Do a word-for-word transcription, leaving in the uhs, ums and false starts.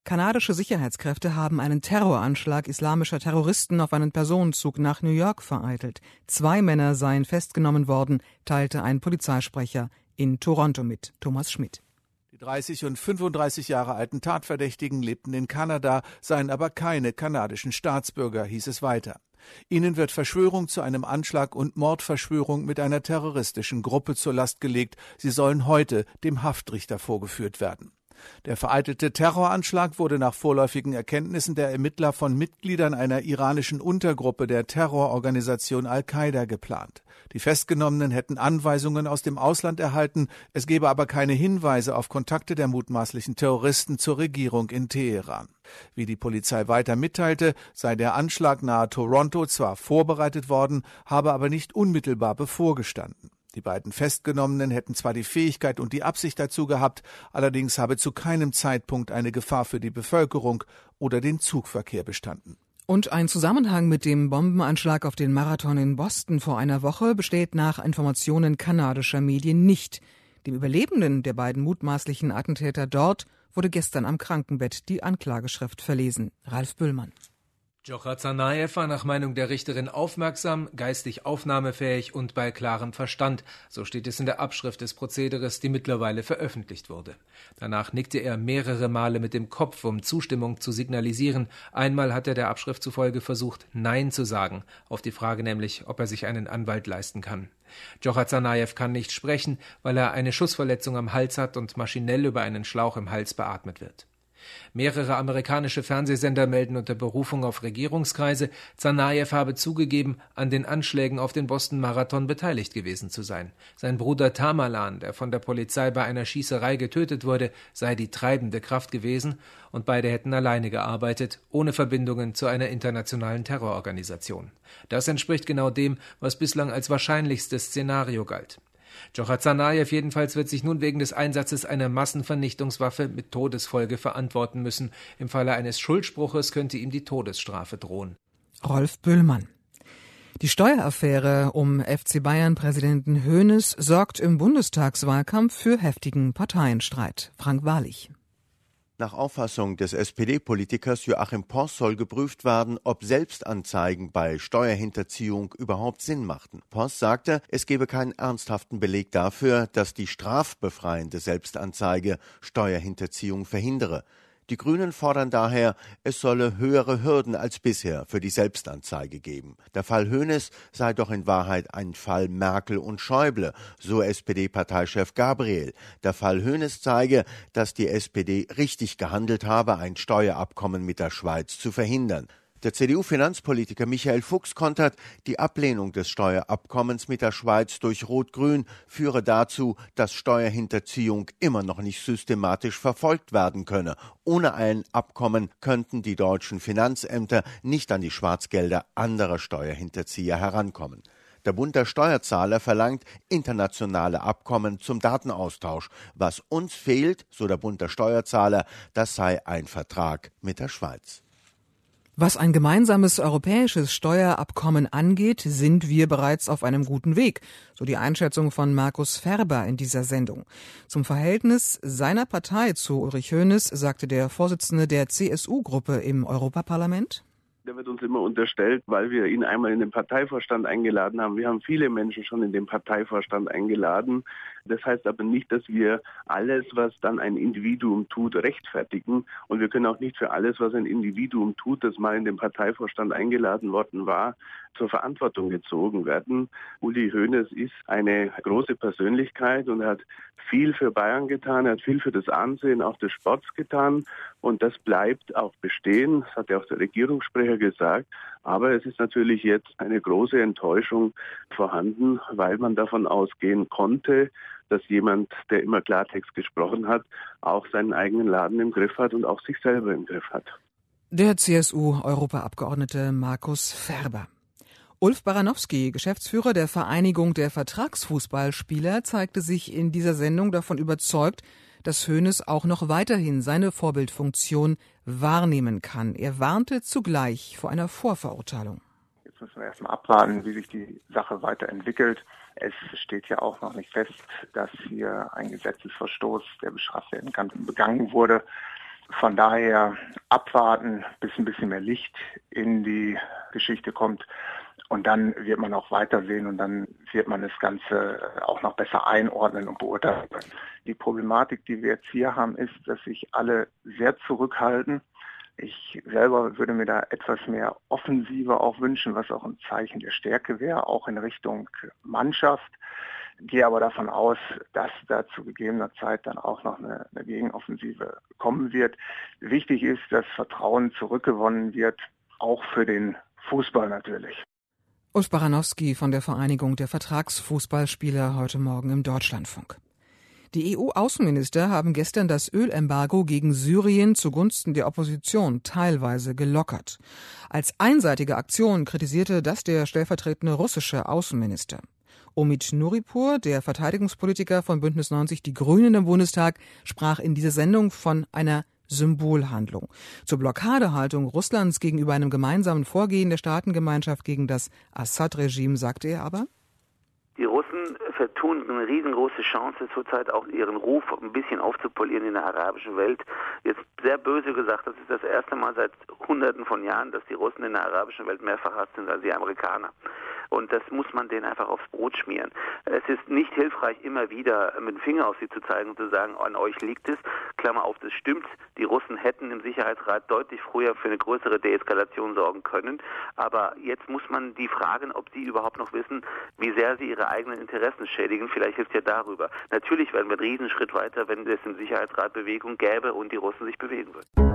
Kanadische Sicherheitskräfte haben einen Terroranschlag islamischer Terroristen auf einen Personenzug nach New York vereitelt. Zwei Männer seien festgenommen worden, teilte ein Polizeisprecher in Toronto mit. Thomas Schmidt. Die dreißig und fünfunddreißig Jahre alten Tatverdächtigen lebten in Kanada, seien aber keine kanadischen Staatsbürger, hieß es weiter. Ihnen wird Verschwörung zu einem Anschlag und Mordverschwörung mit einer terroristischen Gruppe zur Last gelegt. Sie sollen heute dem Haftrichter vorgeführt werden. Der vereitelte Terroranschlag wurde nach vorläufigen Erkenntnissen der Ermittler von Mitgliedern einer iranischen Untergruppe der Terrororganisation Al-Qaida geplant. Die Festgenommenen hätten Anweisungen aus dem Ausland erhalten, es gebe aber keine Hinweise auf Kontakte der mutmaßlichen Terroristen zur Regierung in Teheran. Wie die Polizei weiter mitteilte, sei der Anschlag nahe Toronto zwar vorbereitet worden, habe aber nicht unmittelbar bevorgestanden. Die beiden Festgenommenen hätten zwar die Fähigkeit und die Absicht dazu gehabt, allerdings habe zu keinem Zeitpunkt eine Gefahr für die Bevölkerung oder den Zugverkehr bestanden. Und ein Zusammenhang mit dem Bombenanschlag auf den Marathon in Boston vor einer Woche besteht nach Informationen kanadischer Medien nicht. Dem Überlebenden der beiden mutmaßlichen Attentäter dort wurde gestern am Krankenbett die Anklageschrift verlesen. Ralf Böhlmann. Djokhar Tsarnaev war nach Meinung der Richterin aufmerksam, geistig aufnahmefähig und bei klarem Verstand. So steht es in der Abschrift des Prozederes, die mittlerweile veröffentlicht wurde. Danach nickte er mehrere Male mit dem Kopf, um Zustimmung zu signalisieren. Einmal hat er der Abschrift zufolge versucht, Nein zu sagen, auf die Frage nämlich, ob er sich einen Anwalt leisten kann. Djokhar Tsarnaev kann nicht sprechen, weil er eine Schussverletzung am Hals hat und maschinell über einen Schlauch im Hals beatmet wird. Mehrere amerikanische Fernsehsender melden unter Berufung auf Regierungskreise, Tsarnaev habe zugegeben, an den Anschlägen auf den Boston-Marathon beteiligt gewesen zu sein. Sein Bruder Tamerlan, der von der Polizei bei einer Schießerei getötet wurde, sei die treibende Kraft gewesen und beide hätten alleine gearbeitet, ohne Verbindungen zu einer internationalen Terrororganisation. Das entspricht genau dem, was bislang als wahrscheinlichstes Szenario galt. Djokhar Tsarnaev jedenfalls wird sich nun wegen des Einsatzes einer Massenvernichtungswaffe mit Todesfolge verantworten müssen. Im Falle eines Schuldspruches könnte ihm die Todesstrafe drohen. Rolf Böhlmann. Die Steueraffäre um F C Bayern-Präsidenten Hoeneß sorgt im Bundestagswahlkampf für heftigen Parteienstreit. Frank Wahrlich. Nach Auffassung des S P D-Politikers Joachim Poss soll geprüft werden, ob Selbstanzeigen bei Steuerhinterziehung überhaupt Sinn machten. Poss sagte, es gebe keinen ernsthaften Beleg dafür, dass die strafbefreiende Selbstanzeige Steuerhinterziehung verhindere. Die Grünen fordern daher, es solle höhere Hürden als bisher für die Selbstanzeige geben. Der Fall Hoeneß sei doch in Wahrheit ein Fall Merkel und Schäuble, so S P D-Parteichef Gabriel. Der Fall Hoeneß zeige, dass die S P D richtig gehandelt habe, ein Steuerabkommen mit der Schweiz zu verhindern. Der C D U-Finanzpolitiker Michael Fuchs kontert, die Ablehnung des Steuerabkommens mit der Schweiz durch Rot-Grün führe dazu, dass Steuerhinterziehung immer noch nicht systematisch verfolgt werden könne. Ohne ein Abkommen könnten die deutschen Finanzämter nicht an die Schwarzgelder anderer Steuerhinterzieher herankommen. Der Bund der Steuerzahler verlangt internationale Abkommen zum Datenaustausch. Was uns fehlt, so der Bund der Steuerzahler, das sei ein Vertrag mit der Schweiz. Was ein gemeinsames europäisches Steuerabkommen angeht, sind wir bereits auf einem guten Weg, so die Einschätzung von Markus Ferber in dieser Sendung. Zum Verhältnis seiner Partei zu Ulrich Hoeneß sagte der Vorsitzende der C S U-Gruppe im Europaparlament: Der wird uns immer unterstellt, weil wir ihn einmal in den Parteivorstand eingeladen haben. Wir haben viele Menschen schon in den Parteivorstand eingeladen. Das heißt aber nicht, dass wir alles, was dann ein Individuum tut, rechtfertigen. Und wir können auch nicht für alles, was ein Individuum tut, das mal in den Parteivorstand eingeladen worden war, zur Verantwortung gezogen werden. Uli Hoeneß ist eine große Persönlichkeit und er hat viel für Bayern getan, er hat viel für das Ansehen auch des Sports getan. Und das bleibt auch bestehen, das hat ja auch der Regierungssprecher gesagt. Aber es ist natürlich jetzt eine große Enttäuschung vorhanden, weil man davon ausgehen konnte, dass jemand, der immer Klartext gesprochen hat, auch seinen eigenen Laden im Griff hat und auch sich selber im Griff hat. Der C S U-Europaabgeordnete Markus Ferber. Ulf Baranowski, Geschäftsführer der Vereinigung der Vertragsfußballspieler, zeigte sich in dieser Sendung davon überzeugt, dass Hoeneß auch noch weiterhin seine Vorbildfunktion wahrnehmen kann. Er warnte zugleich vor einer Vorverurteilung. Jetzt müssen wir erstmal abwarten, wie sich die Sache weiterentwickelt. Es steht ja auch noch nicht fest, dass hier ein Gesetzesverstoß, der bestraft werden kann, begangen wurde. Von daher abwarten, bis ein bisschen mehr Licht in die Geschichte kommt. Und dann wird man auch weitersehen und dann wird man das Ganze auch noch besser einordnen und beurteilen können. Die Problematik, die wir jetzt hier haben, ist, dass sich alle sehr zurückhalten. Ich selber würde mir da etwas mehr Offensive auch wünschen, was auch ein Zeichen der Stärke wäre, auch in Richtung Mannschaft. Gehe aber davon aus, dass da zu gegebener Zeit dann auch noch eine, eine Gegenoffensive kommen wird. Wichtig ist, dass Vertrauen zurückgewonnen wird, auch für den Fußball natürlich. Ulf Baranowski von der Vereinigung der Vertragsfußballspieler heute Morgen im Deutschlandfunk. Die E U-Außenminister haben gestern das Ölembargo gegen Syrien zugunsten der Opposition teilweise gelockert. Als einseitige Aktion kritisierte das der stellvertretende russische Außenminister. Omid Nuripur, der Verteidigungspolitiker von Bündnis neunzig Die Grünen im Bundestag, sprach in dieser Sendung von einer Symbolhandlung. Zur Blockadehaltung Russlands gegenüber einem gemeinsamen Vorgehen der Staatengemeinschaft gegen das Assad-Regime sagte er aber: Die Russen vertun eine riesengroße Chance, zurzeit auch ihren Ruf ein bisschen aufzupolieren in der arabischen Welt. Jetzt sehr böse gesagt, das ist das erste Mal seit Hunderten von Jahren, dass die Russen in der arabischen Welt mehr verhasst sind als die Amerikaner. Und das muss man denen einfach aufs Brot schmieren. Es ist nicht hilfreich, immer wieder mit dem Finger auf sie zu zeigen und zu sagen, an euch liegt es. Klammer auf, das stimmt. Die Russen hätten im Sicherheitsrat deutlich früher für eine größere Deeskalation sorgen können. Aber jetzt muss man die fragen, ob sie überhaupt noch wissen, wie sehr sie ihre eigenen Interessen schädigen. Vielleicht hilft ja darüber. Natürlich werden wir einen Riesenschritt weiter, wenn es im Sicherheitsrat Bewegung gäbe und die Russen sich bewegen würden.